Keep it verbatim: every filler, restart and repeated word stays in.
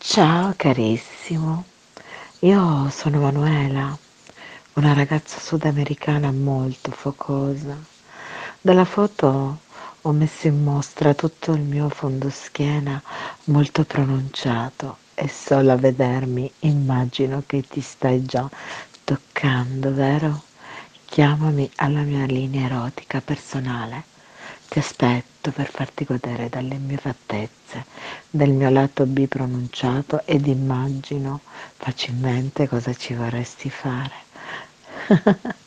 Ciao carissimo, io sono Manuela, una ragazza sudamericana molto focosa. Dalla foto ho messo in mostra tutto il mio fondoschiena molto pronunciato e solo a vedermi immagino che ti stai già toccando, vero? Chiamami alla mia linea erotica personale. Ti aspetto per farti godere dalle mie fattezze, del mio lato B pronunciato ed immagino facilmente cosa ci vorresti fare.